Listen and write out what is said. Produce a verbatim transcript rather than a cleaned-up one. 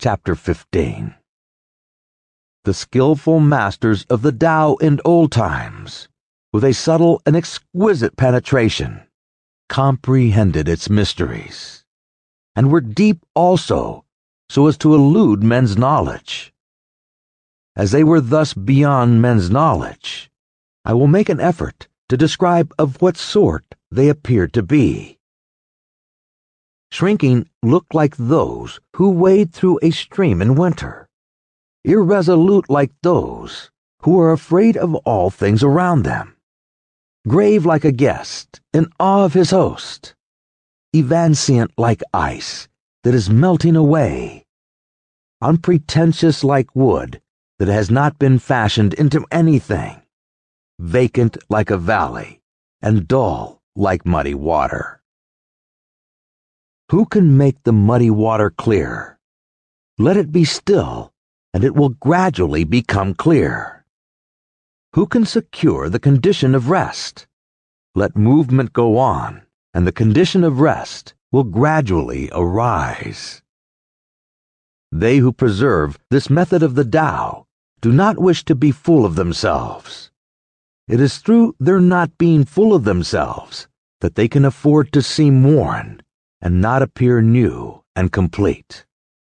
Chapter fifteen. The skillful masters of the Tao in old times, with a subtle and exquisite penetration, comprehended its mysteries, and were deep also, so as to elude men's knowledge. As they were thus beyond men's knowledge, I will make an effort to describe of what sort they appeared to be. Shrinking looked like those who wade through a stream in winter, irresolute like those who are afraid of all things around them, grave like a guest in awe of his host, evanescent like ice that is melting away, unpretentious like wood that has not been fashioned into anything, vacant like a valley, and dull like muddy water. Who can make the muddy water clear? Let it be still, and it will gradually become clear. Who can secure the condition of rest? Let movement go on, and the condition of rest will gradually arise. They who preserve this method of the Tao do not wish to be full of themselves. It is through their not being full of themselves that they can afford to seem worn and not appear new and complete.